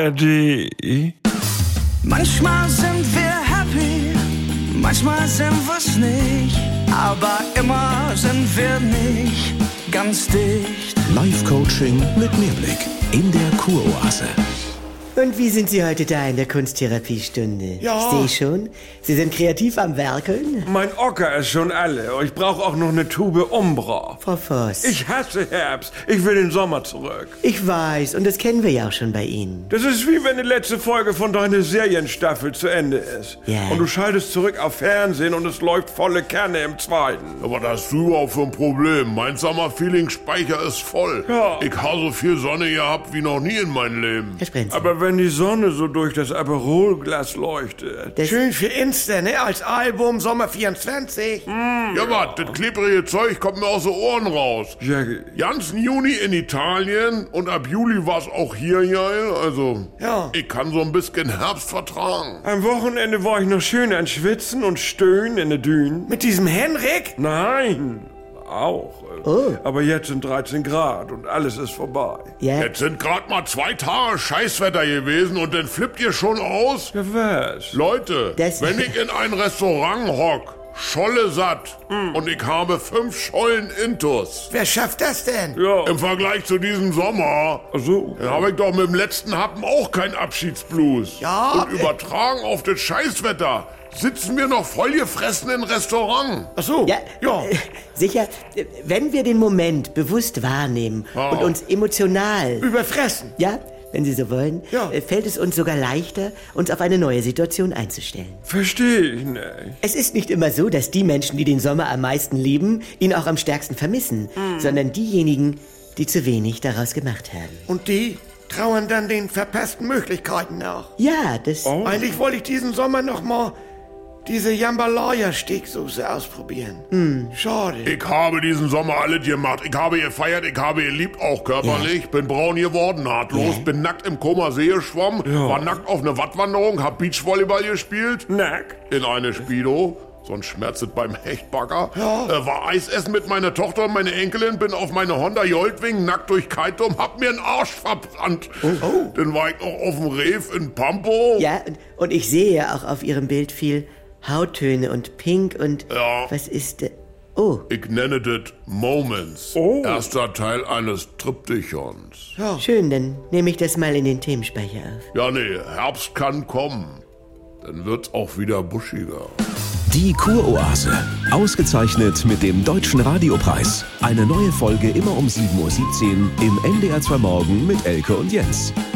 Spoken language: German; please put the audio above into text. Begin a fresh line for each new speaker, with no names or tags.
ARD.
Manchmal sind wir happy, manchmal sind wir's nicht, aber immer sind wir nicht ganz dicht.
Live-Coaching mit Mehrblick in der Kuroase.
Und wie sind Sie heute da in der Kunsttherapiestunde?
Ja.
Ich sehe schon, Sie sind kreativ am Werkeln.
Mein Ocker ist schon alle. Ich brauche auch noch eine Tube Umbra.
Frau Voss.
Ich hasse Herbst. Ich will den Sommer zurück.
Ich weiß, und das kennen wir ja auch schon bei Ihnen.
Das ist wie wenn die letzte Folge von deiner Serienstaffel zu Ende ist.
Ja.
Und du schaltest zurück auf Fernsehen und es läuft volle Kanne im zweiten.
Aber was hast du überhaupt für ein Problem? Mein Summer-Feeling-Speicher ist voll.
Ja.
Ich habe so viel Sonne gehabt wie noch nie in meinem Leben.
Herr Sprenzel.
Aber wenn die Sonne so durch das Aperolglas leuchtet.
Das-
Schön für Insta, ne? Als Album Sommer 24.
Ja, was? Das klebrige Zeug kommt mir aus den Ohren raus.
Jackie.
Ganzen Juni in Italien und ab Juli war's auch hier geil. Also,
Ja.
ich kann so ein bisschen Herbst vertragen.
Am Wochenende war ich noch schön an Schwitzen und Stöhnen in der Dünen.
Mit diesem Henrik?
Nein, auch.
Oh.
Aber jetzt sind 13 Grad und alles ist vorbei.
Ja,
Jetzt sind grad mal 2 Tage Scheißwetter gewesen und dann flippt ihr schon aus?
Ja, was?
Leute,
Das-
wenn ich in ein Restaurant hock, Scholle satt und ich habe 5 Schollen Intus.
Wer schafft das denn?
Ja.
Im Vergleich zu diesem Sommer,
Ach so.
dann habe ich doch mit dem letzten Happen auch keinen Abschiedsblues.
Ja,
Und übertragen auf das Scheißwetter sitzen wir noch voll gefressen im Restaurant.
Ach so.
ja,
Ja.
sicher, wenn wir den Moment bewusst wahrnehmen und uns emotional,
Überfressen.
ja, wenn Sie so wollen,
Ja.
fällt es uns sogar leichter, uns auf eine neue Situation einzustellen.
Verstehe ich nicht.
Es ist nicht immer so, dass die Menschen, die den Sommer am meisten lieben, ihn auch am stärksten vermissen, sondern diejenigen, die zu wenig daraus gemacht haben.
Und die trauern dann den verpassten Möglichkeiten nach.
Ja, das...
Oh.
Eigentlich wollte ich diesen Sommer noch mal diese Jambalaya-Steaksoße ausprobieren. Schade.
Ich habe diesen Sommer alles gemacht. Ich habe gefeiert, ich habe geliebt, auch körperlich. Bin braun geworden, nahtlos. Bin nackt im Koma See geschwommen. War nackt auf eine Wattwanderung, hab Beachvolleyball gespielt.
Nack.
In eine Speedo. Sonst schmerzt es beim Hechtbagger. War Eis essen mit meiner Tochter und meiner Enkelin. Bin auf meine Honda Joldwing nackt durch Keitum. Hab mir einen Arsch verbrannt. Dann war ich noch auf dem Reef in Pampo.
Ja, und ich sehe ja auch auf Ihrem Bild viel Hauttöne und Pink und...
Ja.
Was ist... Oh,
Ich nenne das Moments.
Oh.
Erster Teil eines Triptychons.
schön, dann nehme ich das mal in den Themenspeicher auf.
Ja, nee, Herbst kann kommen. Dann wird's auch wieder buschiger.
Die Kuroase. Ausgezeichnet mit dem Deutschen Radiopreis. Eine neue Folge immer um 7:17 Uhr im NDR 2 Morgen mit Elke und Jens.